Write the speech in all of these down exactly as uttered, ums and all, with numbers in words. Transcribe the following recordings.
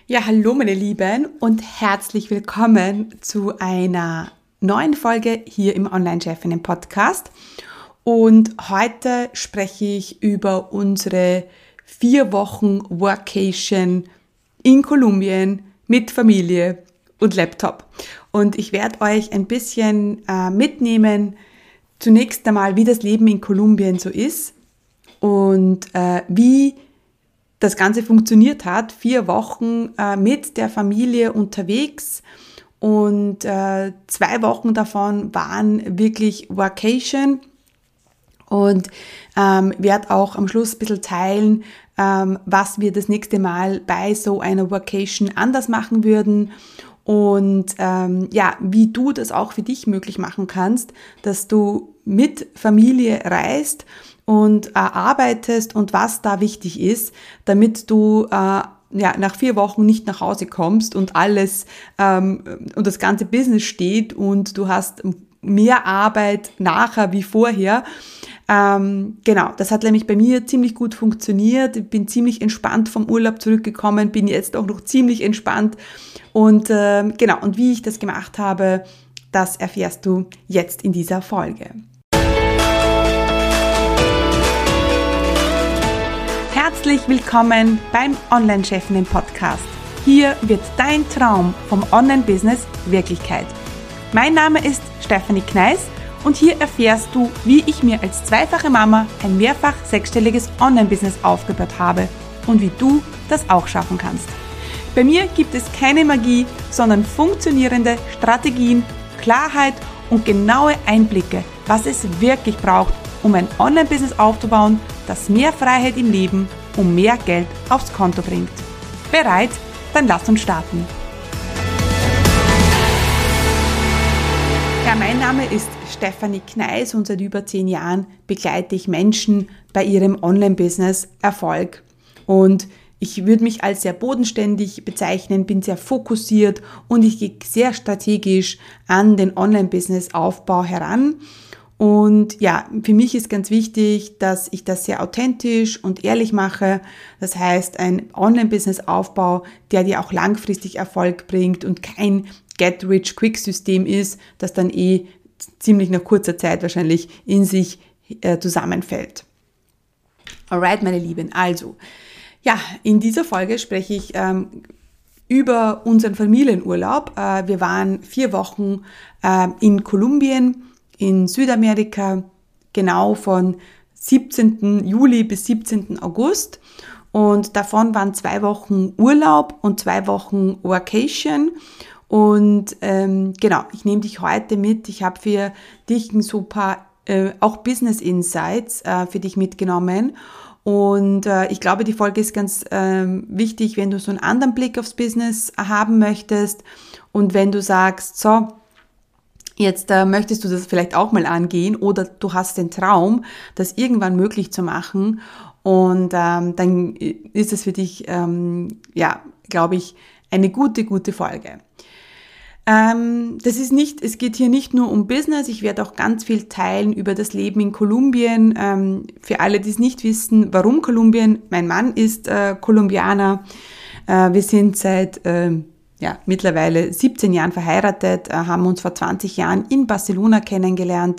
Ja, hallo meine Lieben und herzlich willkommen zu einer neuen Folge hier im Online-Chefinnen-Podcast. Und heute spreche ich über unsere vier Wochen Workation in Kolumbien mit Familie und Laptop. Und ich werde euch ein bisschen äh, mitnehmen, zunächst einmal, wie das Leben in Kolumbien so ist und äh, wie das Ganze funktioniert hat. Vier Wochen äh, mit der Familie unterwegs und äh, zwei Wochen davon waren wirklich Workation. Und ähm, werde auch am Schluss ein bisschen teilen, ähm, was wir das nächste Mal bei so einer Workation anders machen würden und ähm, ja, wie du das auch für dich möglich machen kannst, dass du mit Familie reist und äh, arbeitest und was da wichtig ist, damit du äh, ja, nach vier Wochen nicht nach Hause kommst und alles ähm, und das ganze Business steht und du hast mehr Arbeit nachher wie vorher. Ähm, genau, das hat nämlich bei mir ziemlich gut funktioniert. Ich bin ziemlich entspannt vom Urlaub zurückgekommen, bin jetzt auch noch ziemlich entspannt. Und ähm, genau, und wie ich das gemacht habe, das erfährst du jetzt in dieser Folge. Herzlich willkommen beim Online-Chefinnen-Podcast. Hier wird dein Traum vom Online-Business Wirklichkeit. Mein Name ist Stefanie Kneis und hier erfährst du, wie ich mir als zweifache Mama ein mehrfach sechsstelliges Online-Business aufgebaut habe und wie du das auch schaffen kannst. Bei mir gibt es keine Magie, sondern funktionierende Strategien, Klarheit und genaue Einblicke, was es wirklich braucht, um ein Online-Business aufzubauen, das mehr Freiheit im Leben und mehr Geld aufs Konto bringt. Bereit? Dann lass uns starten. Ja, mein Name ist Stefanie Kneis und seit über zehn Jahren begleite ich Menschen bei ihrem Online-Business-Erfolg. Und ich würde mich als sehr bodenständig bezeichnen, bin sehr fokussiert und ich gehe sehr strategisch an den Online-Business-Aufbau heran. Und ja, für mich ist ganz wichtig, dass ich das sehr authentisch und ehrlich mache. Das heißt, ein Online-Business-Aufbau, der dir auch langfristig Erfolg bringt und kein Get-Rich-Quick-System ist, das dann eh ziemlich nach kurzer Zeit wahrscheinlich in sich äh, zusammenfällt. Alright, meine Lieben, also, ja, in dieser Folge spreche ich ähm, über unseren Familienurlaub. Äh, wir waren vier Wochen äh, in Kolumbien, in Südamerika, genau von siebzehnten Juli bis siebzehnten August. Und davon waren zwei Wochen Urlaub und zwei Wochen Workation. Und ähm, genau, ich nehme dich heute mit. Ich habe für dich ein super, äh, auch Business Insights äh, für dich mitgenommen. Und äh, ich glaube, die Folge ist ganz äh, wichtig, wenn du so einen anderen Blick aufs Business haben möchtest. Und wenn du sagst, so, jetzt äh, möchtest du das vielleicht auch mal angehen oder du hast den Traum, das irgendwann möglich zu machen. Und ähm, dann ist es für dich, ähm, ja, glaube ich, eine gute, gute Folge. Ähm, das ist nicht, es geht hier nicht nur um Business, ich werde auch ganz viel teilen über das Leben in Kolumbien. Ähm, für alle, die es nicht wissen, warum Kolumbien? Mein Mann ist äh, Kolumbianer. Äh, wir sind seit äh, ja, mittlerweile siebzehn Jahren verheiratet, äh, haben uns vor zwanzig Jahren in Barcelona kennengelernt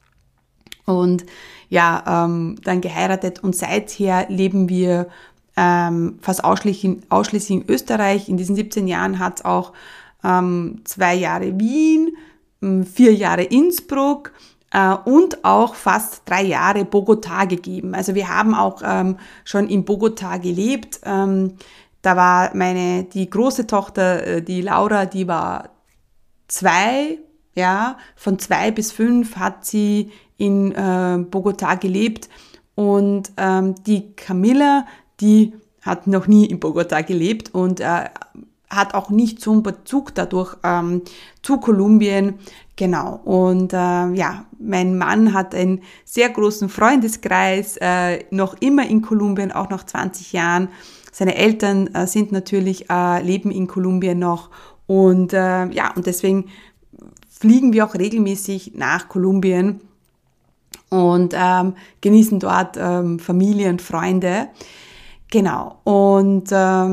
und ja, ähm, dann geheiratet und seither leben wir ähm, fast ausschließlich, ausschließlich in Österreich. In diesen siebzehn Jahren hat es auch ähm, zwei Jahre Wien, vier Jahre Innsbruck äh, und auch fast drei Jahre Bogotá gegeben. Also wir haben auch ähm, schon in Bogotá gelebt. Ähm, da war meine, die große Tochter, äh, die Laura, die war zwei, ja, von zwei bis fünf hat sie in äh, Bogotá gelebt und ähm, die Camilla, die hat noch nie in Bogotá gelebt und äh, hat auch nicht so einen Bezug dadurch ähm, zu Kolumbien. Genau. Und äh, ja, mein Mann hat einen sehr großen Freundeskreis, äh, noch immer in Kolumbien, auch nach zwanzig Jahren. Seine Eltern äh, sind natürlich, äh, leben in Kolumbien noch. Und äh, ja, und deswegen fliegen wir auch regelmäßig nach Kolumbien und ähm, genießen dort ähm, Familie und Freunde. Genau. Und ähm,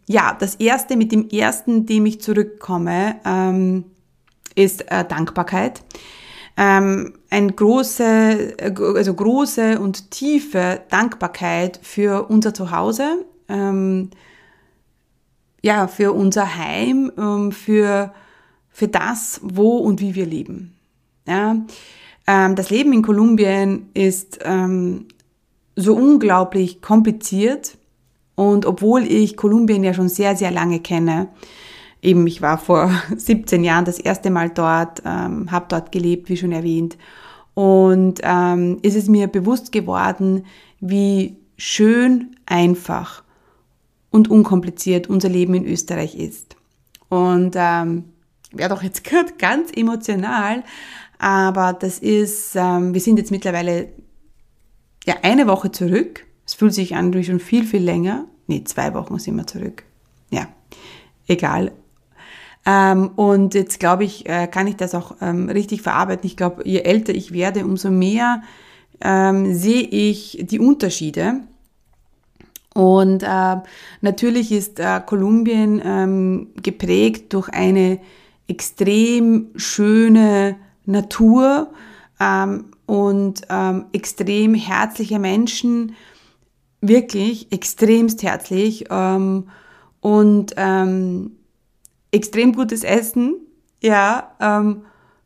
ja, das erste, mit dem ersten, dem ich zurückkomme, ähm, ist äh, Dankbarkeit. Ähm, eine große, also große und tiefe Dankbarkeit für unser Zuhause, ähm, ja, für unser Heim, ähm, für, für das, wo und wie wir leben. Ja, ähm, das Leben in Kolumbien ist ähm, so unglaublich kompliziert. Und obwohl ich Kolumbien ja schon sehr, sehr lange kenne, eben ich war vor siebzehn Jahren das erste Mal dort, ähm, habe dort gelebt, wie schon erwähnt, und ähm, ist es mir bewusst geworden, wie schön, einfach und unkompliziert unser Leben in Österreich ist. Und ähm, werde auch jetzt gerade ganz emotional, aber das ist, ähm, wir sind jetzt mittlerweile ja eine Woche zurück. Es fühlt sich an wie schon viel, viel länger. Nee, zwei Wochen sind wir zurück. Ja, egal. Ähm, und jetzt glaube ich, äh, kann ich das auch ähm, richtig verarbeiten. Ich glaube, je älter ich werde, umso mehr ähm, sehe ich die Unterschiede. Und äh, natürlich ist äh, Kolumbien ähm, geprägt durch eine extrem schöne Natur ähm, und ähm, extrem herzliche Menschen, wirklich extremst herzlich ähm, und ähm, extrem gutes Essen, ja, ähm,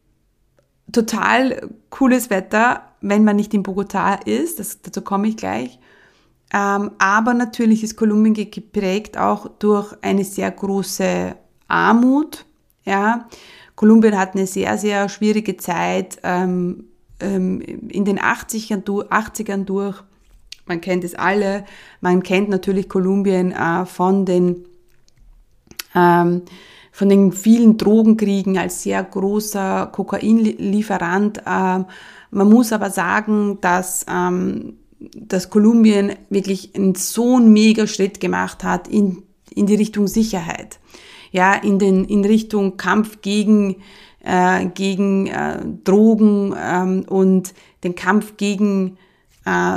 total cooles Wetter, wenn man nicht in Bogotá ist, das, dazu komme ich gleich. Ähm, aber natürlich ist Kolumbien geprägt auch durch eine sehr große Armut. Ja. Kolumbien hat eine sehr, sehr schwierige Zeit ähm, ähm, in den achtzigern, achtzigern durch. Man kennt es alle. Man kennt natürlich Kolumbien äh, von den ähm, von den vielen Drogenkriegen als sehr großer Kokainlieferant. Ähm, man muss aber sagen, dass ähm, dass Kolumbien wirklich einen so einen mega Schritt gemacht hat in, in die Richtung Sicherheit. Ja, in den, in Richtung Kampf gegen, äh, gegen, äh, Drogen, ähm, und den Kampf gegen, äh,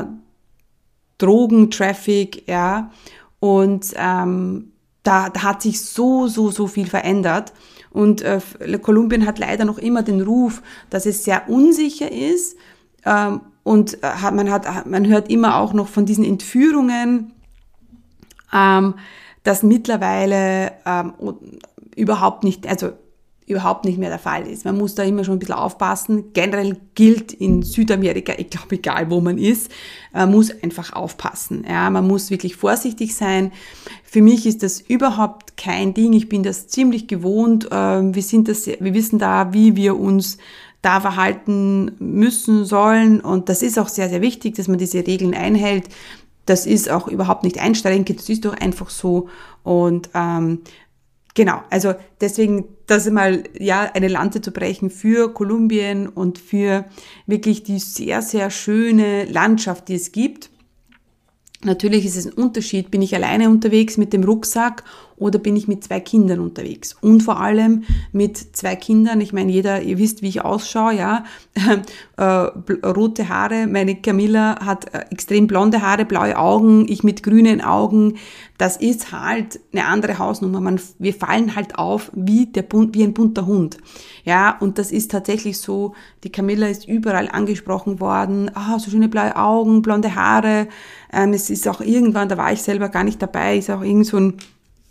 Drogentraffic, ja. Und, ähm, da, da hat sich so, so, so viel verändert. Und, äh, Kolumbien hat leider noch immer den Ruf, dass es sehr unsicher ist, ähm, und man hat, man hört immer auch noch von diesen Entführungen, ähm, das mittlerweile ähm, überhaupt nicht, also überhaupt nicht mehr der Fall ist. Man muss da immer schon ein bisschen aufpassen. Generell gilt in Südamerika, ich glaube, egal wo man ist, äh, muss einfach aufpassen. Ja, man muss wirklich vorsichtig sein. Für mich ist das überhaupt kein Ding. Ich bin das ziemlich gewohnt. Äh, wir sind das, wir wissen da, wie wir uns da verhalten müssen, sollen, und das ist auch sehr, sehr wichtig, dass man diese Regeln einhält. Das ist auch überhaupt nicht einschränkend, das ist doch einfach so. Und ähm, genau, also deswegen, das mal ja eine Lanze zu brechen für Kolumbien und für wirklich die sehr, sehr schöne Landschaft, die es gibt. Natürlich ist es ein Unterschied, bin ich alleine unterwegs mit dem Rucksack oder bin ich mit zwei Kindern unterwegs? Und vor allem mit zwei Kindern, ich meine, jeder, ihr wisst, wie ich ausschaue, ja, äh, rote Haare, meine Camilla hat äh, extrem blonde Haare, blaue Augen, ich mit grünen Augen, das ist halt eine andere Hausnummer, man, wir fallen halt auf wie, der, wie ein bunter Hund, ja, und das ist tatsächlich so, die Camilla ist überall angesprochen worden, ah, so schöne blaue Augen, blonde Haare, ähm, es ist auch irgendwann, da war ich selber gar nicht dabei, ist auch irgend so ein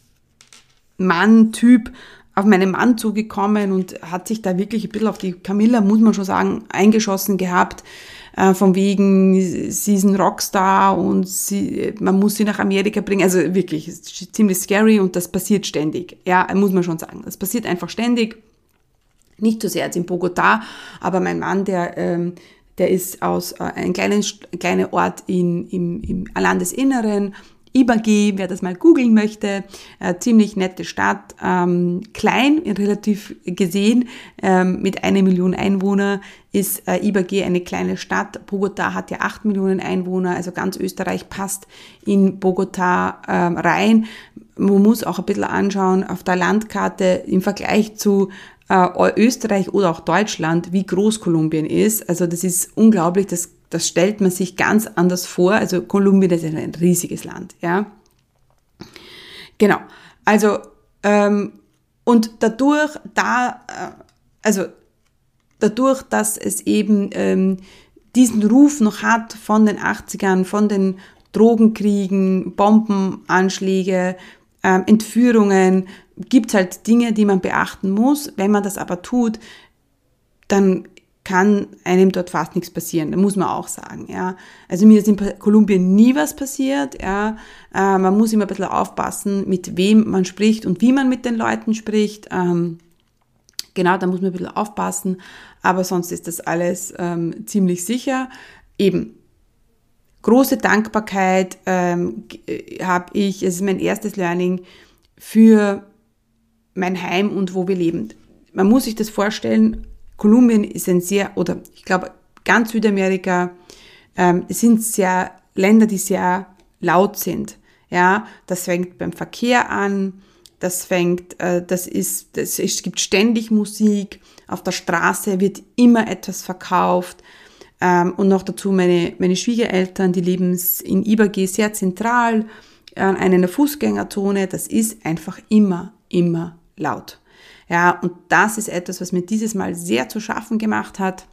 Mann-Typ auf meinen Mann zugekommen und hat sich da wirklich ein bisschen auf die Camilla, muss man schon sagen, eingeschossen gehabt, äh, von wegen, sie ist ein Rockstar und sie, man muss sie nach Amerika bringen, also wirklich, es ist ziemlich scary und das passiert ständig, ja, muss man schon sagen, das passiert einfach ständig, nicht so sehr jetzt in Bogotá, aber mein Mann, der, ähm, der ist aus äh, einem kleinen, kleinen Ort in, im, im Landesinneren, Ibagué, wer das mal googeln möchte, äh, ziemlich nette Stadt, ähm, klein, relativ gesehen, ähm, mit einer Million Einwohner ist äh, Ibagué eine kleine Stadt. Bogotá hat ja acht Millionen Einwohner, also ganz Österreich passt in Bogotá ähm, rein. Man muss auch ein bisschen anschauen auf der Landkarte im Vergleich zu äh, Österreich oder auch Deutschland, wie groß Kolumbien ist. Also das ist unglaublich, das Das stellt man sich ganz anders vor. Also Kolumbien ist ein riesiges Land, ja. genau. Also, ähm, und dadurch, da, äh, also, dadurch, dass es eben ähm, diesen Ruf noch hat von den achtzigern, von den Drogenkriegen, Bombenanschläge, ähm, Entführungen, gibt es halt Dinge, die man beachten muss. Wenn man das aber tut, dann kann einem dort fast nichts passieren. Da muss man auch sagen. Ja. Also mir ist in Kolumbien nie was passiert. Ja. Äh, man muss immer ein bisschen aufpassen, mit wem man spricht und wie man mit den Leuten spricht. Ähm, Genau, da muss man ein bisschen aufpassen, aber sonst ist das alles ähm, ziemlich sicher. Eben, große Dankbarkeit ähm, habe ich, es ist mein erstes Learning für mein Heim und wo wir leben. Man muss sich das vorstellen, Kolumbien ist ein sehr, oder ich glaube ganz Südamerika, ähm, es sind sehr Länder, die sehr laut sind. Ja, das fängt beim Verkehr an. Das fängt, das ist, das, es gibt ständig Musik, auf der Straße wird immer etwas verkauft und noch dazu meine, meine Schwiegereltern, die leben in Ibagué sehr zentral, an einer Fußgängerzone, das ist einfach immer, immer laut. Ja, und das ist etwas, was mir dieses Mal sehr zu schaffen gemacht hat,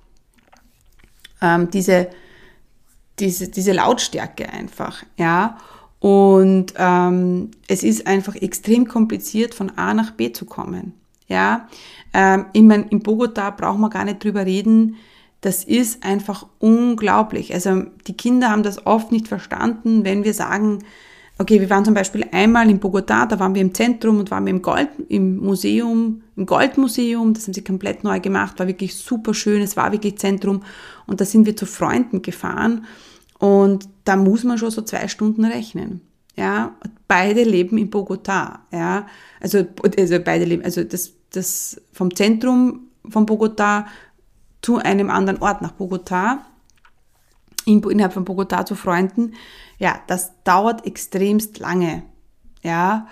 ähm, diese, diese, diese Lautstärke einfach, ja. Und ähm, es ist einfach extrem kompliziert, von A nach B zu kommen. Ja, ähm, ich mein, in Bogotá brauchen wir gar nicht drüber reden. Das ist einfach unglaublich. Also die Kinder haben das oft nicht verstanden, wenn wir sagen, okay, wir waren zum Beispiel einmal in Bogotá, da waren wir im Zentrum und waren wir im Gold, im Museum, im Goldmuseum. Das haben sie komplett neu gemacht, war wirklich super schön. Es war wirklich Zentrum und da sind wir zu Freunden gefahren. Und da muss man schon so zwei Stunden rechnen. Ja, beide leben in Bogotá. Ja, also, also beide leben, also das, das vom Zentrum von Bogotá zu einem anderen Ort nach Bogotá, in, innerhalb von Bogotá zu Freunden. Ja, das dauert extremst lange. Ja,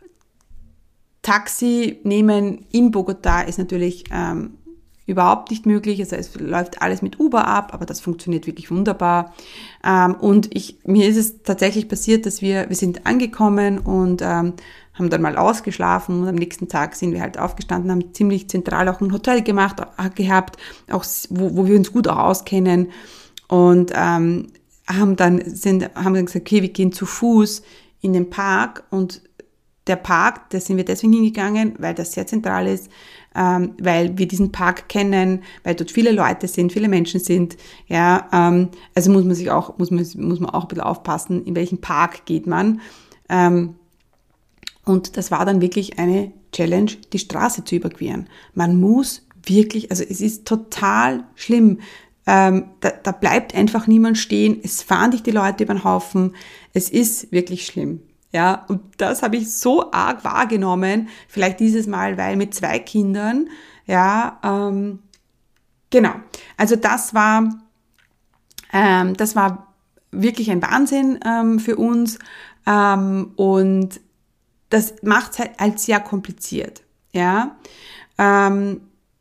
Taxi nehmen in Bogotá ist natürlich ähm, überhaupt nicht möglich, also es läuft alles mit Uber ab, aber das funktioniert wirklich wunderbar. Ähm, und ich, mir ist es tatsächlich passiert, dass wir, wir sind angekommen und ähm, haben dann mal ausgeschlafen und am nächsten Tag sind wir halt aufgestanden, haben ziemlich zentral auch ein Hotel gemacht, gehabt, auch wo, wo wir uns gut auch auskennen und ähm, haben dann sind, haben dann gesagt, okay, wir gehen zu Fuß in den Park und der Park, da sind wir deswegen hingegangen, weil das sehr zentral ist, ähm, weil wir diesen Park kennen, weil dort viele Leute sind, viele Menschen sind. Ja, ähm, also muss man sich auch muss man muss man auch ein bisschen aufpassen, in welchen Park geht man. Ähm, und das war dann wirklich eine Challenge, die Straße zu überqueren. Man muss wirklich, also es ist total schlimm. Ähm, da, da bleibt einfach niemand stehen. Es fahren dich die Leute über den Haufen. Es ist wirklich schlimm. Ja, und das habe ich so arg wahrgenommen, vielleicht dieses Mal, weil mit zwei Kindern, ja, ähm, genau. Also das war, ähm, das war wirklich ein Wahnsinn ähm, für uns ähm, und das macht es halt als sehr kompliziert, ja. Ähm,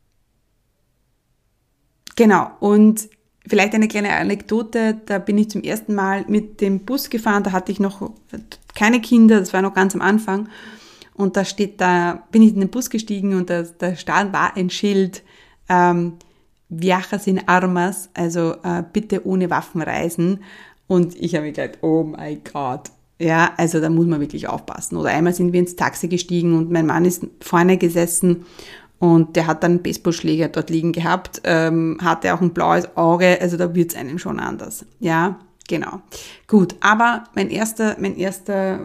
genau, und vielleicht eine kleine Anekdote, da bin ich zum ersten Mal mit dem Bus gefahren, da hatte ich noch keine Kinder, das war noch ganz am Anfang und da steht, da bin ich in den Bus gestiegen und da, da stand, war ein Schild, ähm, Viaja sin armas, also äh, bitte ohne Waffen reisen und ich habe mir gedacht, oh mein Gott, ja, also da muss man wirklich aufpassen. Oder einmal sind wir ins Taxi gestiegen und mein Mann ist vorne gesessen und der hat dann einen Baseballschläger dort liegen gehabt, ähm, hatte auch ein blaues Auge, also da wird's einem schon anders. Ja, genau. Gut, aber mein erster, mein erster,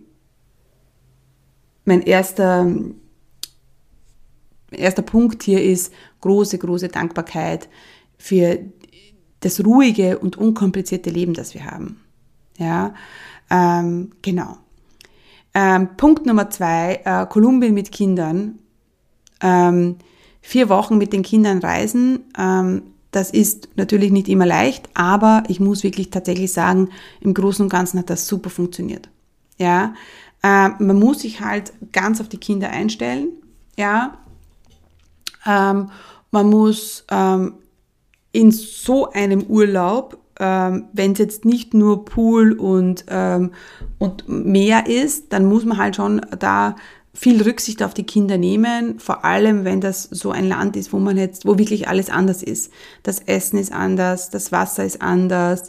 mein erster, mein erster Punkt hier ist große, große Dankbarkeit für das ruhige und unkomplizierte Leben, das wir haben. Ja, ähm, genau. Ähm, Punkt Nummer zwei, äh, Kolumbien mit Kindern. Ähm, vier Wochen mit den Kindern reisen, ähm, das ist natürlich nicht immer leicht, aber ich muss wirklich tatsächlich sagen, im Großen und Ganzen hat das super funktioniert. Ja, äh, man muss sich halt ganz auf die Kinder einstellen. Ja, ähm, man muss ähm, in so einem Urlaub ähm, wenn es jetzt nicht nur Pool und, ähm, und Meer ist, dann muss man halt schon da viel Rücksicht auf die Kinder nehmen, vor allem wenn das so ein Land ist, wo man jetzt, wo wirklich alles anders ist. Das Essen ist anders, das Wasser ist anders,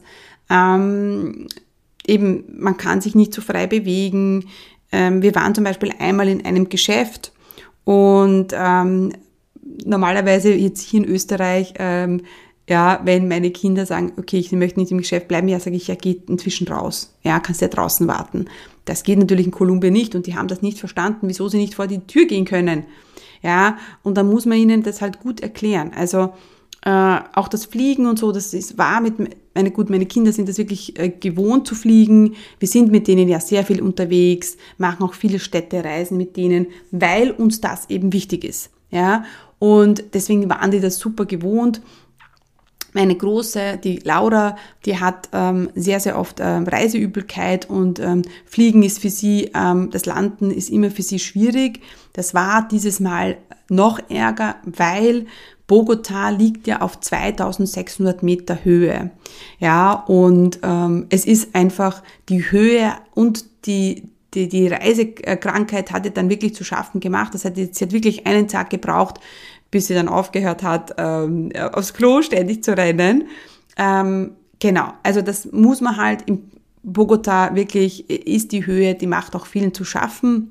ähm, eben man kann sich nicht so frei bewegen. Ähm, wir waren zum Beispiel einmal in einem Geschäft und ähm, normalerweise jetzt hier in Österreich, ähm, ja, wenn meine Kinder sagen, okay, ich möchte nicht im Geschäft bleiben, ja, sage ich, ja, geht inzwischen raus. Ja, kannst ja draußen warten. Das geht natürlich in Kolumbien nicht und die haben das nicht verstanden, wieso sie nicht vor die Tür gehen können. Ja, und dann muss man ihnen das halt gut erklären. Also äh, auch das Fliegen und so, das ist wahr mit, meine, gut, meine Kinder sind das wirklich äh, gewohnt zu fliegen. Wir sind mit denen ja sehr viel unterwegs, machen auch viele Städtereisen mit denen, weil uns das eben wichtig ist. Ja, und deswegen waren die das super gewohnt. Meine Große, die Laura, die hat ähm, sehr, sehr oft ähm, Reiseübelkeit und ähm, Fliegen ist für sie, ähm, das Landen ist immer für sie schwierig. Das war dieses Mal noch ärger, weil Bogotá liegt ja auf zweitausendsechshundert Meter Höhe. Ja, und ähm, es ist einfach die Höhe und die Die, die Reisekrankheit hat ihr dann wirklich zu schaffen gemacht. Das hat, sie hat wirklich einen Tag gebraucht, bis sie dann aufgehört hat, ähm, aufs Klo ständig zu rennen. Ähm, genau, also das muss man halt in Bogotá wirklich, ist die Höhe, die macht auch vielen zu schaffen.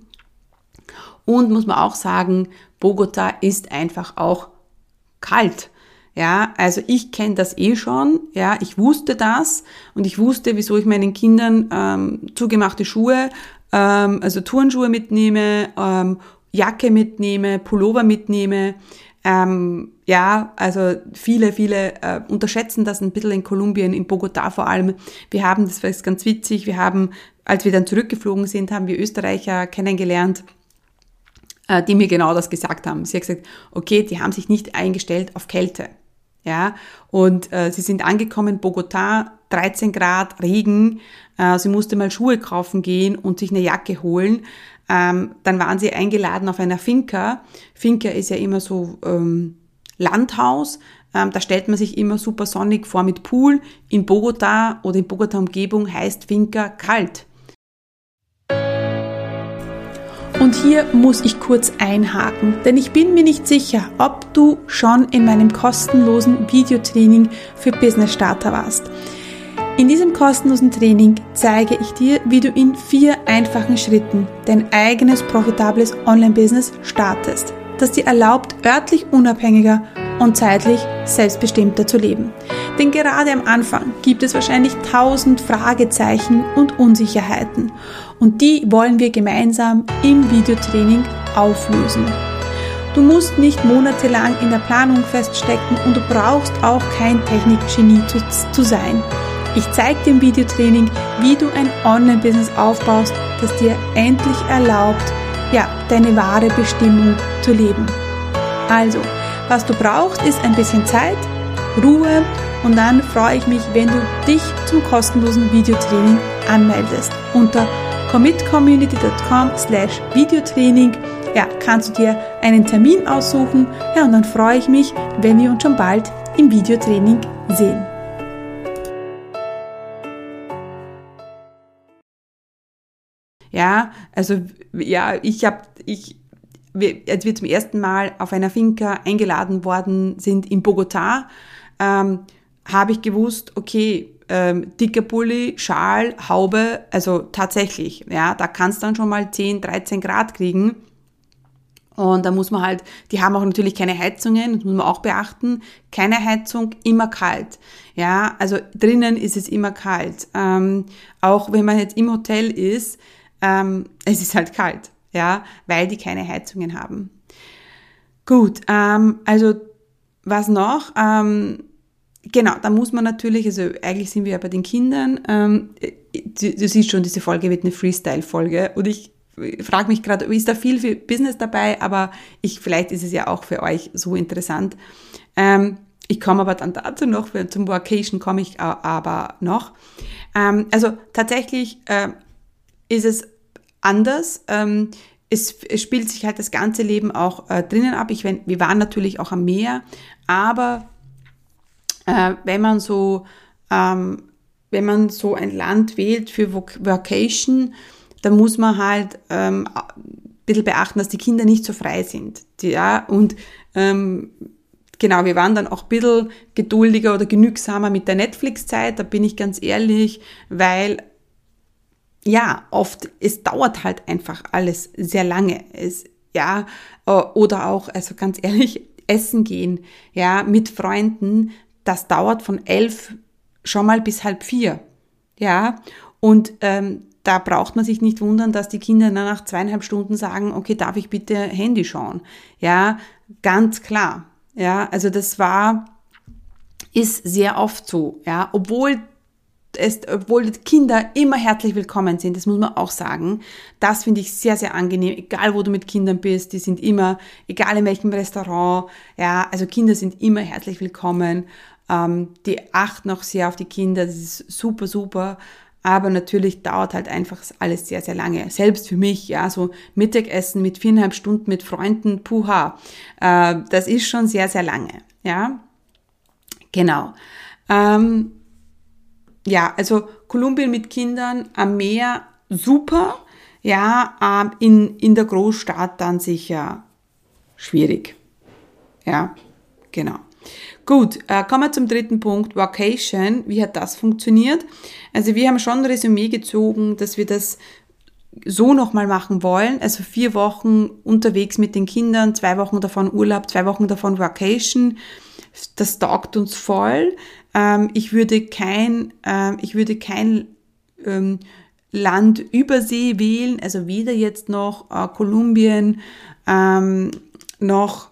Und muss man auch sagen, Bogotá ist einfach auch kalt. Ja, also ich kenne das eh schon, ja, ich wusste das und ich wusste, wieso ich meinen Kindern ähm, zugemachte Schuhe, ähm, also Turnschuhe mitnehme, ähm, Jacke mitnehme, Pullover mitnehme. Ähm, ja, also viele, viele äh, unterschätzen das ein bisschen in Kolumbien, in Bogotá vor allem. Wir haben, das war jetzt ganz witzig, wir haben, als wir dann zurückgeflogen sind, haben wir Österreicher kennengelernt, äh, die mir genau das gesagt haben. Sie hat gesagt, okay, die haben sich nicht eingestellt auf Kälte. Ja, und äh, sie sind angekommen, Bogotá, dreizehn Grad, Regen, äh, sie musste mal Schuhe kaufen gehen und sich eine Jacke holen. Ähm, dann waren sie eingeladen auf einer Finca. Finca ist ja immer so ähm, Landhaus, ähm, da stellt man sich immer super sonnig vor mit Pool. In Bogotá oder in Bogotá-Umgebung heißt Finca kalt. Und hier muss ich kurz einhaken, denn ich bin mir nicht sicher, ob du schon in meinem kostenlosen Videotraining für Business Starter warst. In diesem kostenlosen Training zeige ich dir, wie du in vier einfachen Schritten dein eigenes profitables Online-Business startest, das dir erlaubt, örtlich unabhängiger und zeitlich selbstbestimmter zu leben. Denn gerade am Anfang gibt es wahrscheinlich tausend Fragezeichen und Unsicherheiten und die wollen wir gemeinsam im Videotraining auflösen. Du musst nicht monatelang in der Planung feststecken und du brauchst auch kein Technikgenie zu, zu sein. Ich zeige dir im Videotraining, wie du ein Online-Business aufbaust, das dir endlich erlaubt, ja, deine wahre Bestimmung zu leben. Also, was du brauchst, ist ein bisschen Zeit, Ruhe und dann freue ich mich, wenn du dich zum kostenlosen Videotraining anmeldest. Unter commitcommunity.com slash Videotraining ja, kannst du dir einen Termin aussuchen ja, und dann freue ich mich, wenn wir uns schon bald im Videotraining sehen. Ja, also ja, ich habe, ich, als wir zum ersten Mal auf einer Finca eingeladen worden sind in Bogotá, ähm, habe ich gewusst, okay, ähm, dicker Pulli, Schal, Haube, also tatsächlich, ja, da kannst du dann schon mal zehn, dreizehn Grad kriegen. Und da muss man halt, die haben auch natürlich keine Heizungen, das muss man auch beachten, keine Heizung, immer kalt. Ja, also drinnen ist es immer kalt. Ähm, auch wenn man jetzt im Hotel ist, ähm, es ist halt kalt, ja, weil die keine Heizungen haben. Gut, ähm, also was noch? Ähm, genau, da muss man natürlich, also eigentlich sind wir ja bei den Kindern, ähm, du, du siehst schon, diese Folge wird eine Freestyle-Folge und ich frage mich gerade, ist da viel für Business dabei, aber ich, vielleicht ist es ja auch für euch so interessant. Ähm, ich komme aber dann dazu noch, zum Workation komme ich aber noch. Ähm, also tatsächlich äh, ist es anders. Ähm, es, es spielt sich halt das ganze Leben auch äh, drinnen ab. Ich, wir waren natürlich auch am Meer, aber äh, wenn man so ähm, wenn man so ein Land wählt für Vacation, dann muss man halt ähm, ein bisschen beachten, dass die Kinder nicht so frei sind. Die, ja, und ähm, genau, wir waren dann auch ein bisschen geduldiger oder genügsamer mit der Netflix-Zeit, da bin ich ganz ehrlich, weil ja, oft, es dauert halt einfach alles sehr lange. Es, ja, oder auch, also ganz ehrlich, essen gehen, ja, mit Freunden, das dauert von elf schon mal bis halb vier, ja, und ähm, da braucht man sich nicht wundern, dass die Kinder dann nach zweieinhalb Stunden sagen, okay, darf ich bitte Handy schauen, ja, ganz klar, ja, also das war, ist sehr oft so, ja, obwohl es, obwohl die Kinder immer herzlich willkommen sind, das muss man auch sagen. Das finde ich sehr, sehr angenehm, egal wo du mit Kindern bist, die sind immer, egal in welchem Restaurant, ja, also Kinder sind immer herzlich willkommen, ähm, die achten auch sehr auf die Kinder, das ist super, super, aber natürlich dauert halt einfach alles sehr, sehr lange, selbst für mich, ja, so Mittagessen mit viereinhalb Stunden mit Freunden, puha, äh, das ist schon sehr, sehr lange, ja, genau, ähm, ja, also Kolumbien mit Kindern am Meer, super. Ja, in, in der Großstadt dann sicher schwierig. Ja, genau. Gut, äh, kommen wir zum dritten Punkt, Vacation. Wie hat das funktioniert? Also wir haben schon ein Resümee gezogen, dass wir das so nochmal machen wollen. Also vier Wochen unterwegs mit den Kindern, zwei Wochen davon Urlaub, zwei Wochen davon Vacation. Das taugt uns voll. Ähm, ich würde kein, ähm, ich würde kein ähm, Land über See wählen, also weder jetzt noch äh, Kolumbien, ähm, noch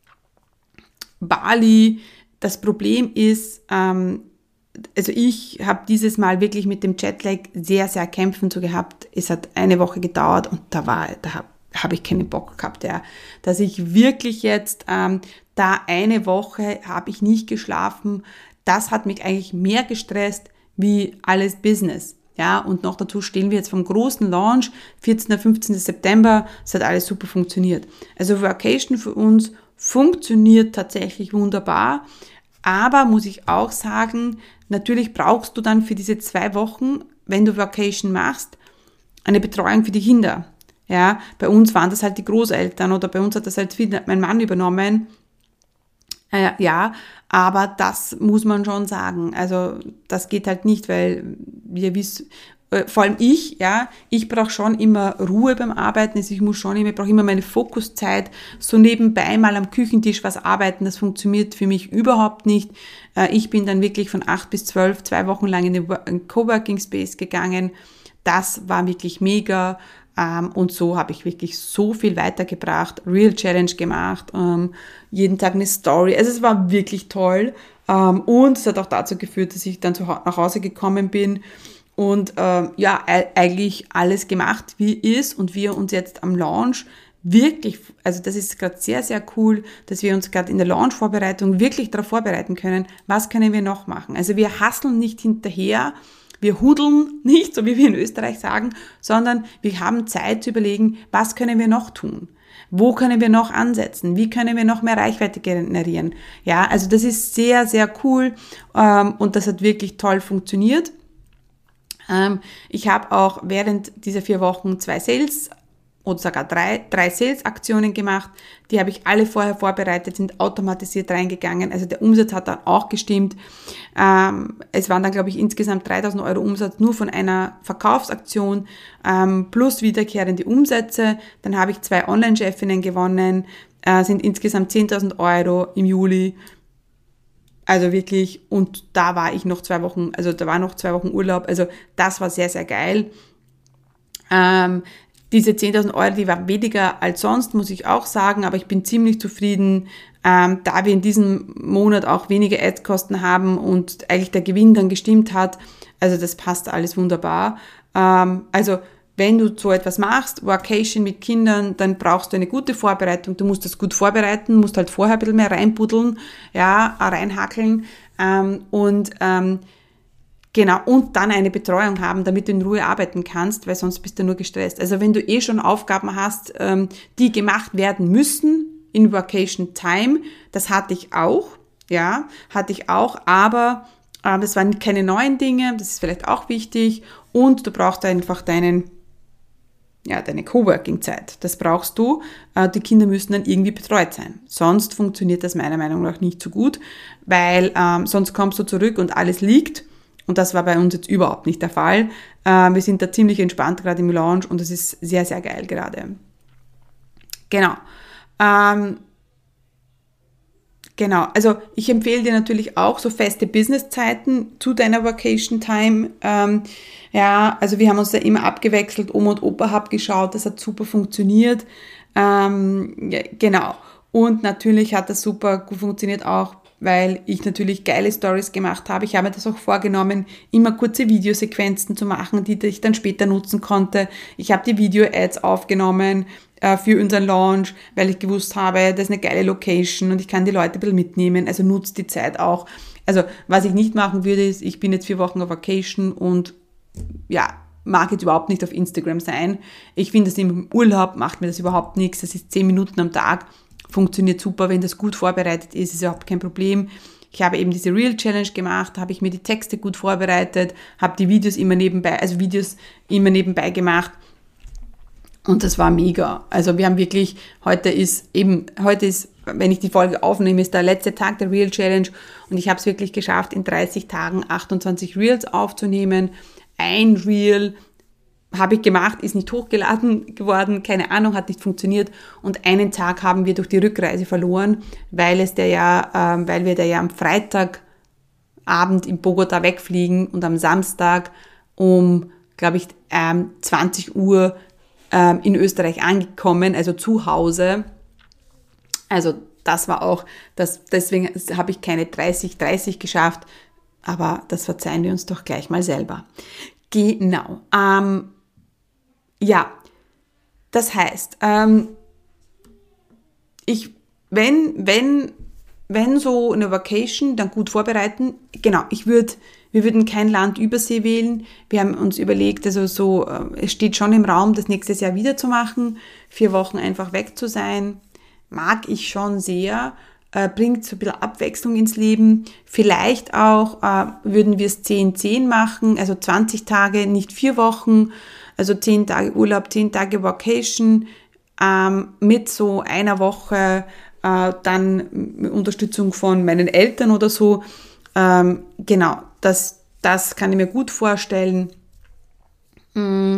Bali. Das Problem ist, ähm, also ich habe dieses Mal wirklich mit dem Jetlag sehr, sehr kämpfen zu gehabt. Es hat eine Woche gedauert und da war, da habe hab ich keinen Bock gehabt, ja, dass ich wirklich jetzt ähm, da eine Woche habe ich nicht geschlafen. Das hat mich eigentlich mehr gestresst wie alles Business. Ja, und noch dazu stehen wir jetzt vom großen Launch, vierzehnten, fünfzehnten September. Es hat alles super funktioniert. Also Vacation für uns funktioniert tatsächlich wunderbar. Aber muss ich auch sagen, natürlich brauchst du dann für diese zwei Wochen, wenn du Vacation machst, eine Betreuung für die Kinder. Ja, bei uns waren das halt die Großeltern oder bei uns hat das halt viel mein Mann übernommen. Äh, ja, aber das muss man schon sagen. Also das geht halt nicht, weil wir wissen, äh, vor allem ich, ja, ich brauche schon immer Ruhe beim Arbeiten. Also ich muss schon immer, ich brauche immer meine Fokuszeit. So nebenbei mal am Küchentisch was arbeiten, das funktioniert für mich überhaupt nicht. Äh, ich bin dann wirklich von acht bis zwölf zwei Wochen lang in den Coworking Space gegangen. Das war wirklich mega. Um, und so habe ich wirklich so viel weitergebracht, Real Challenge gemacht, um, jeden Tag eine Story. Also es war wirklich toll. Um, und es hat auch dazu geführt, dass ich dann zu, nach Hause gekommen bin und uh, ja, eigentlich alles gemacht, wie ist und wir uns jetzt am Launch wirklich, also das ist gerade sehr, sehr cool, dass wir uns gerade in der Launch-Vorbereitung wirklich darauf vorbereiten können, was können wir noch machen. Also wir hustlen nicht hinterher, wir hudeln nicht, so wie wir in Österreich sagen, sondern wir haben Zeit zu überlegen, was können wir noch tun? Wo können wir noch ansetzen? Wie können wir noch mehr Reichweite generieren? Ja, also das ist sehr, sehr cool ähm, und das hat wirklich toll funktioniert. Ähm, ich habe auch während dieser vier Wochen zwei Sales oder sogar drei, drei Sales-Aktionen gemacht. Die habe ich alle vorher vorbereitet, sind automatisiert reingegangen. Also der Umsatz hat dann auch gestimmt. Ähm, es waren dann, glaube ich, insgesamt dreitausend Euro Umsatz nur von einer Verkaufsaktion ähm, plus wiederkehrende Umsätze. Dann habe ich zwei Online-Chefinnen gewonnen, äh, sind insgesamt zehntausend Euro im Juli. Also wirklich, und da war ich noch zwei Wochen, also da war noch zwei Wochen Urlaub. Also das war sehr, sehr geil. Ähm, Diese zehntausend Euro, die war weniger als sonst, muss ich auch sagen, aber ich bin ziemlich zufrieden, ähm, da wir in diesem Monat auch weniger Adkosten haben und eigentlich der Gewinn dann gestimmt hat. Also das passt alles wunderbar. Ähm, also wenn du so etwas machst, Vacation mit Kindern, dann brauchst du eine gute Vorbereitung. Du musst das gut vorbereiten, musst halt vorher ein bisschen mehr reinbuddeln, ja, reinhackeln ähm, und ähm, Genau, und dann eine Betreuung haben, damit du in Ruhe arbeiten kannst, weil sonst bist du nur gestresst. Also wenn du eh schon Aufgaben hast, die gemacht werden müssen in Vacation Time, das hatte ich auch, ja, hatte ich auch, aber Äh, das waren keine neuen Dinge, das ist vielleicht auch wichtig. Und du brauchst einfach deinen, ja, deine Coworking-Zeit. Das brauchst du. Äh, die Kinder müssen dann irgendwie betreut sein. Sonst funktioniert das meiner Meinung nach nicht so gut, weil ähm, sonst kommst du zurück und alles liegt. Und das war bei uns jetzt überhaupt nicht der Fall. Äh, wir sind da ziemlich entspannt gerade im Launch und das ist sehr, sehr geil gerade. Genau. Ähm, genau. Also ich empfehle dir natürlich auch so feste Businesszeiten zu deiner Vacation Time. Ähm, ja, also wir haben uns da immer abgewechselt. Oma und Opa haben geschaut, das hat super funktioniert. Ähm, ja, genau. Und natürlich hat das super gut funktioniert auch, weil ich natürlich geile Stories gemacht habe. Ich habe mir das auch vorgenommen, immer kurze Videosequenzen zu machen, die ich dann später nutzen konnte. Ich habe die Video-Ads aufgenommen äh, für unseren Launch, weil ich gewusst habe, das ist eine geile Location und ich kann die Leute ein bisschen mitnehmen. Also nutzt die Zeit auch. Also was ich nicht machen würde, ist, ich bin jetzt vier Wochen auf Vacation und ja, mag jetzt überhaupt nicht auf Instagram sein. Ich finde das im Urlaub, macht mir das überhaupt nichts. Das ist zehn Minuten am Tag. Funktioniert super, wenn das gut vorbereitet ist, ist überhaupt kein Problem. Ich habe eben diese Reel Challenge gemacht, habe ich mir die Texte gut vorbereitet, habe die Videos immer nebenbei, also Videos immer nebenbei gemacht und das war mega. Also wir haben wirklich, heute ist eben, heute ist, wenn ich die Folge aufnehme, ist der letzte Tag der Reel Challenge und ich habe es wirklich geschafft, in dreißig Tagen achtundzwanzig Reels aufzunehmen. Ein Reel habe ich gemacht, ist nicht hochgeladen geworden, keine Ahnung, hat nicht funktioniert und einen Tag haben wir durch die Rückreise verloren, weil es der ja, ähm, weil wir da ja am Freitagabend in Bogota wegfliegen und am Samstag um, glaube ich, ähm, zwanzig Uhr ähm, in Österreich angekommen, also zu Hause. Also das war auch, das, deswegen habe ich keine dreißig dreißig geschafft, aber das verzeihen wir uns doch gleich mal selber. Genau. Ähm, Ja, das heißt, ähm, ich, wenn, wenn, wenn so eine Vacation, dann gut vorbereiten. Genau, ich würde, wir würden kein Land Übersee wählen. Wir haben uns überlegt, also so, äh, es steht schon im Raum, das nächstes Jahr wieder zu machen, vier Wochen einfach weg zu sein. Mag ich schon sehr, äh, bringt so ein bisschen Abwechslung ins Leben. Vielleicht auch äh, würden wir es zehn zehn machen, also zwanzig Tage, nicht vier Wochen. Also zehn Tage Urlaub, zehn Tage Vacation ähm, mit so einer Woche äh, dann mit Unterstützung von meinen Eltern oder so. Ähm, genau, das, das kann ich mir gut vorstellen. Mm,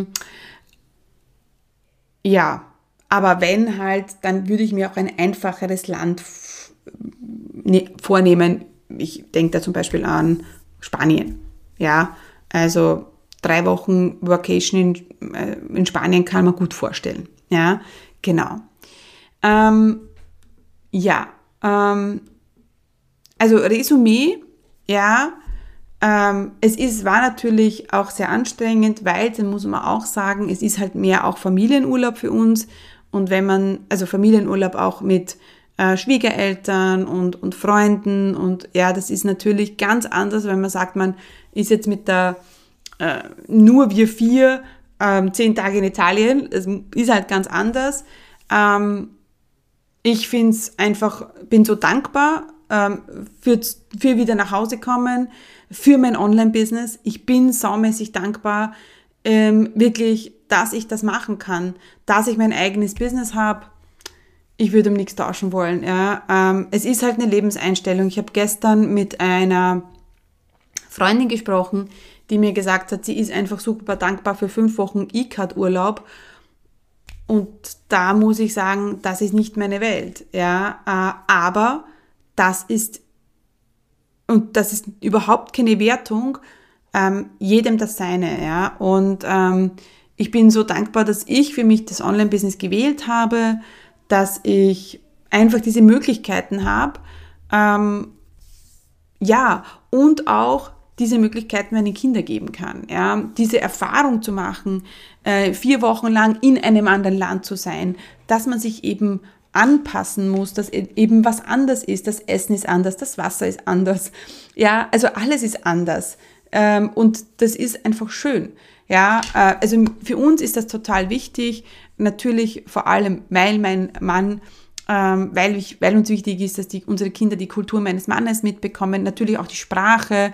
ja, aber wenn halt, dann würde ich mir auch ein einfacheres Land f- ne, vornehmen. Ich denke da zum Beispiel an Spanien. Ja, also drei Wochen Vacation in, äh, in Spanien kann man gut vorstellen. Ja, genau. Ähm, ja, ähm, also Resümee, ja, ähm, es ist, war natürlich auch sehr anstrengend, weil, dann muss man auch sagen, es ist halt mehr auch Familienurlaub für uns und wenn man, also Familienurlaub auch mit äh, Schwiegereltern und, und Freunden und ja, das ist natürlich ganz anders, wenn man sagt, man ist jetzt mit der Äh, nur wir vier, ähm, zehn Tage in Italien, es ist halt ganz anders. Ähm, ich find's einfach, bin so dankbar ähm, für, für wieder nach Hause kommen, für mein Online-Business. Ich bin saumäßig dankbar, ähm, wirklich, dass ich das machen kann, dass ich mein eigenes Business habe. Ich würde um nichts tauschen wollen. Ja. Ähm, es ist halt eine Lebenseinstellung. Ich habe gestern mit einer Freundin gesprochen, die mir gesagt hat, sie ist einfach super dankbar für fünf Wochen E C A D-Urlaub. Und da muss ich sagen, das ist nicht meine Welt. Ja, aber das ist, und das ist überhaupt keine Wertung, ähm, jedem das seine. Ja, und ähm, ich bin so dankbar, dass ich für mich das Online-Business gewählt habe, dass ich einfach diese Möglichkeiten habe. Ähm, ja, und auch diese Möglichkeiten meinen Kindern geben kann. Ja, diese Erfahrung zu machen, äh, vier Wochen lang in einem anderen Land zu sein, dass man sich eben anpassen muss, dass eben was anders ist, das Essen ist anders, das Wasser ist anders. Ja, also alles ist anders. Ähm, und das ist einfach schön. Ja, äh, also für uns ist das total wichtig. Natürlich vor allem, weil mein Mann Ähm, weil, ich, weil uns wichtig ist, dass die, unsere Kinder die Kultur meines Mannes mitbekommen, natürlich auch die Sprache,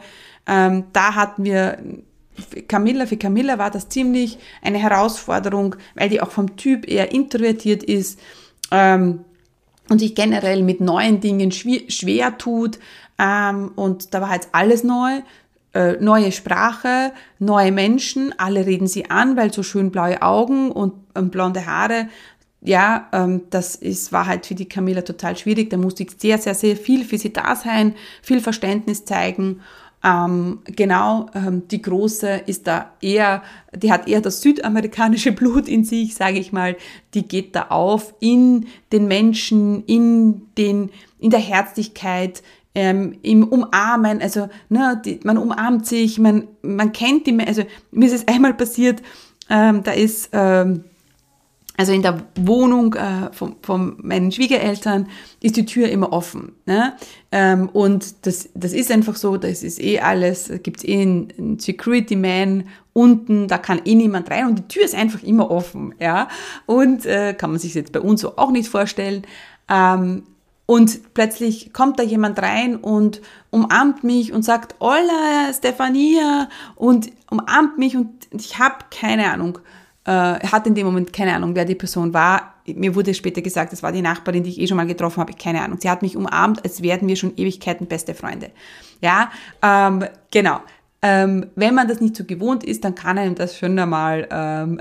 Ähm, da hatten wir Camilla, für Camilla war das ziemlich eine Herausforderung, weil die auch vom Typ eher introvertiert ist ähm, und sich generell mit neuen Dingen schwer, schwer tut. Ähm, und da war jetzt alles neu, äh, neue Sprache, neue Menschen, alle reden sie an, weil so schön blaue Augen und ähm, blonde Haare. Ja, ähm, das ist, war halt für die Camilla total schwierig. Da musste ich sehr, sehr, sehr viel für sie da sein, viel Verständnis zeigen. Ähm, genau, ähm, die Große ist da eher, die hat eher das südamerikanische Blut in sich, sage ich mal. Die geht da auf in den Menschen, in den, in der Herzlichkeit, ähm, im Umarmen. Also, ne, die, man umarmt sich, man, man kennt die, also mir ist es einmal passiert, ähm, da ist, ähm, Also in der Wohnung äh, von, von meinen Schwiegereltern ist die Tür immer offen. Ne? Ähm, und das, das ist einfach so, das ist eh alles, da gibt's eh einen, einen Security Man unten, da kann eh niemand rein und die Tür ist einfach immer offen. Ja? Und äh, kann man sich jetzt bei uns so auch nicht vorstellen. Ähm, und plötzlich kommt da jemand rein und umarmt mich und sagt, Hola, Stefania, und umarmt mich und ich habe keine Ahnung, Er hat in dem Moment keine Ahnung, wer die Person war. Mir wurde später gesagt, das war die Nachbarin, die ich eh schon mal getroffen habe. Keine Ahnung. Sie hat mich umarmt, als wären wir schon Ewigkeiten beste Freunde. Ja, ähm, genau. Ähm, wenn man das nicht so gewohnt ist, dann kann einem das schon einmal ähm,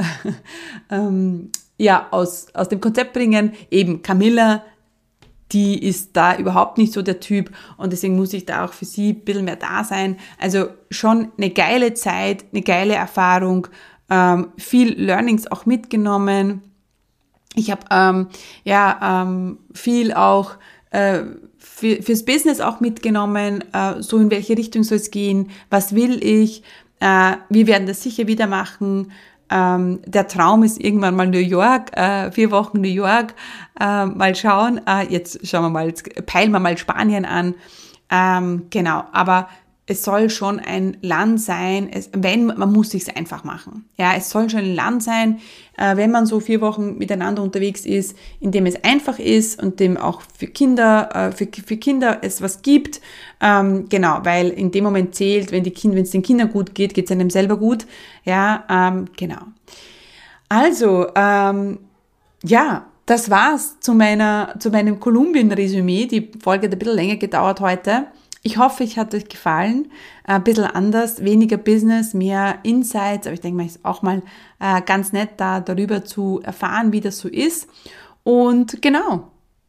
ähm, ja, aus, aus dem Konzept bringen. Eben Camilla, die ist da überhaupt nicht so der Typ und deswegen muss ich da auch für sie ein bisschen mehr da sein. Also schon eine geile Zeit, eine geile Erfahrung. Ähm, viel Learnings auch mitgenommen. Ich habe ähm, ja ähm, viel auch äh, für, fürs Business auch mitgenommen, äh, so in welche Richtung soll es gehen, was will ich, äh, wir werden das sicher wieder machen. Ähm, der Traum ist irgendwann mal New York, äh, vier Wochen New York, äh, mal schauen, äh, jetzt schauen wir mal, jetzt peilen wir mal Spanien an, ähm, genau, aber es soll schon ein Land sein, es, wenn, man muss sich's einfach machen. Ja, es soll schon ein Land sein, äh, wenn man so vier Wochen miteinander unterwegs ist, in dem es einfach ist und dem auch für Kinder, äh, für, für Kinder es was gibt. Ähm, genau, weil in dem Moment zählt, wenn die Kinder, wenn es den Kindern gut geht, geht es einem selber gut. Ja, ähm, genau. Also, ähm, ja, das war's zu meiner, zu meinem Kolumbien-Resümee. Die Folge hat ein bisschen länger gedauert heute. Ich hoffe, es hat euch gefallen. Ein bisschen anders, weniger Business, mehr Insights. Aber ich denke mal, es ist auch mal äh, ganz nett, da darüber zu erfahren, wie das so ist. Und genau,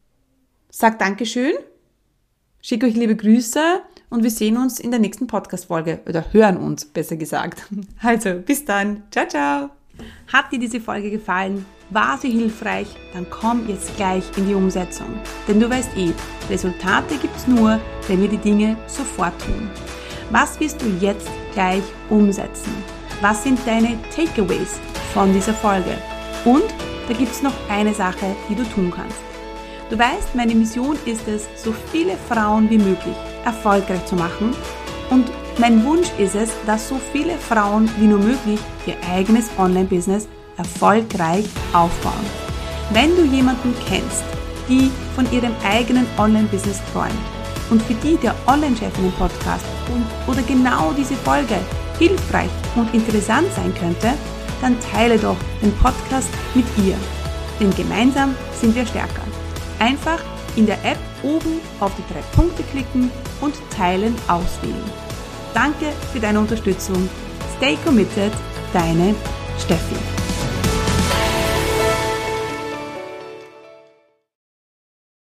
sagt Dankeschön, schicke euch liebe Grüße und wir sehen uns in der nächsten Podcast-Folge. Oder hören uns, besser gesagt. Also, bis dann. Ciao, ciao. Hat dir diese Folge gefallen? War sie hilfreich? Dann komm jetzt gleich in die Umsetzung. Denn du weißt eh, Resultate gibt's nur, wenn wir die Dinge sofort tun. Was wirst du jetzt gleich umsetzen? Was sind deine Takeaways von dieser Folge? Und da gibt's noch eine Sache, die du tun kannst. Du weißt, meine Mission ist es, so viele Frauen wie möglich erfolgreich zu machen. Und mein Wunsch ist es, dass so viele Frauen wie nur möglich ihr eigenes Online-Business erfolgreich aufbauen. Wenn du jemanden kennst, die von ihrem eigenen Online-Business träumt und für die der Online-Chefinnen-Podcast und oder genau diese Folge hilfreich und interessant sein könnte, dann teile doch den Podcast mit ihr. Denn gemeinsam sind wir stärker. Einfach in der App oben auf die drei Punkte klicken und Teilen auswählen. Danke für deine Unterstützung. Stay committed, deine Steffi.